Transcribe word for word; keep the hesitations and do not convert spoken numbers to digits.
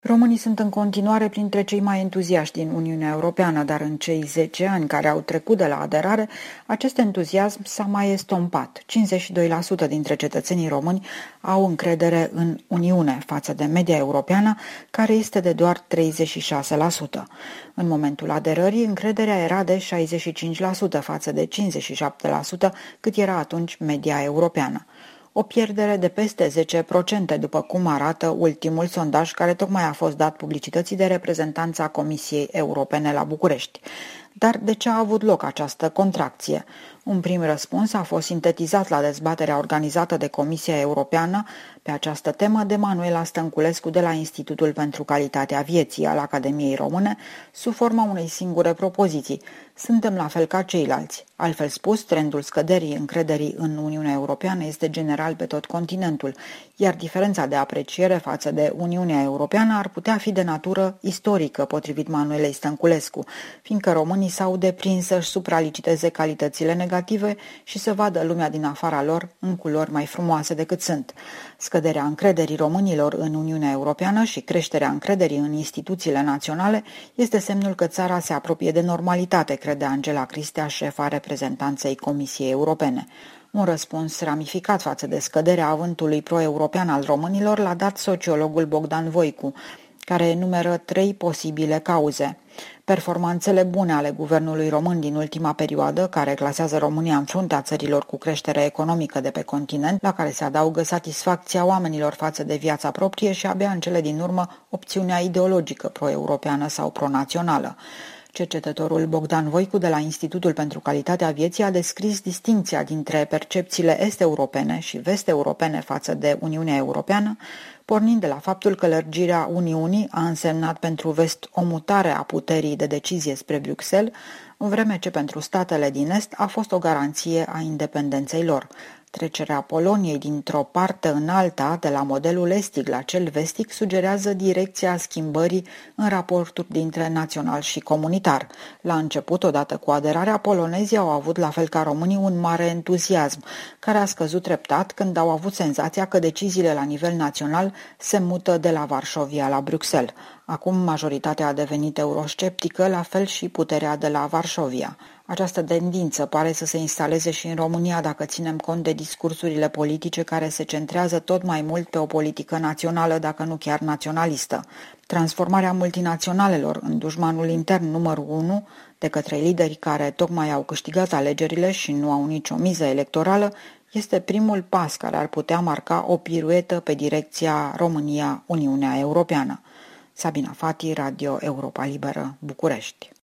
Românii sunt în continuare printre cei mai entuziaști din Uniunea Europeană, dar în cei zece ani care au trecut de la aderare, acest entuziasm s-a mai estompat. cincizeci și doi la sută dintre cetățenii români au încredere în Uniune, față de media europeană, care este de doar treizeci și șase la sută. În momentul aderării, încrederea era de șaizeci și cinci la sută față de cincizeci și șapte la sută, cât era atunci media europeană. O pierdere de peste zece la sută, după cum arată ultimul sondaj care tocmai a fost dat publicității de reprezentanța Comisiei Europene la București. Dar de ce a avut loc această contracție? Un prim răspuns a fost sintetizat la dezbaterea organizată de Comisia Europeană pe această temă de Manuela Stănculescu de la Institutul pentru Calitatea Vieții al Academiei Române, sub forma unei singure propoziții: suntem la fel ca ceilalți. Altfel spus, trendul scăderii încrederii în Uniunea Europeană este general pe tot continentul, iar diferența de apreciere față de Uniunea Europeană ar putea fi de natură istorică, potrivit Manuelei Stănculescu, fiindcă românii s-au deprins să-și supraliciteze calitățile negative și să vadă lumea din afara lor în culori mai frumoase decât sunt. Scăderea încrederii românilor în Uniunea Europeană și creșterea încrederii în instituțiile naționale este semnul că țara se apropie de normalitate, crede Angela Cristea, șefa reprezentanței Comisiei Europene. Un răspuns ramificat față de scăderea avântului pro-european al românilor l-a dat sociologul Bogdan Voicu, care enumeră trei posibile cauze: performanțele bune ale guvernului român din ultima perioadă, care clasează România în fruntea țărilor cu creștere economică de pe continent, la care se adaugă satisfacția oamenilor față de viața proprie și abia în cele din urmă opțiunea ideologică pro-europeană sau pro-națională. Cercetătorul Bogdan Voicu de la Institutul pentru Calitatea Vieții a descris distincția dintre percepțiile est-europene și vest-europene față de Uniunea Europeană, pornind de la faptul că lărgirea Uniunii a însemnat pentru vest o mutare a puterii de decizie spre Bruxelles, în vreme ce pentru statele din est a fost o garanție a independenței lor. Trecerea Poloniei dintr-o parte în alta, de la modelul estic la cel vestic, sugerează direcția schimbării în raportul dintre național și comunitar. La început, odată cu aderarea, polonezii au avut, la fel ca românii, un mare entuziasm, care a scăzut treptat când au avut senzația că deciziile la nivel național se mută de la Varșovia la Bruxelles. Acum majoritatea a devenit eurosceptică, la fel și puterea de la Varșovia. Această tendință pare să se instaleze și în România dacă ținem cont de discursurile politice care se centrează tot mai mult pe o politică națională, dacă nu chiar naționalistă. Transformarea multinaționalelor în dușmanul intern numărul unu de către liderii care tocmai au câștigat alegerile și nu au nicio miză electorală este primul pas care ar putea marca o piruetă pe direcția România-Uniunea Europeană. Sabina Fati, Radio Europa Liberă, București.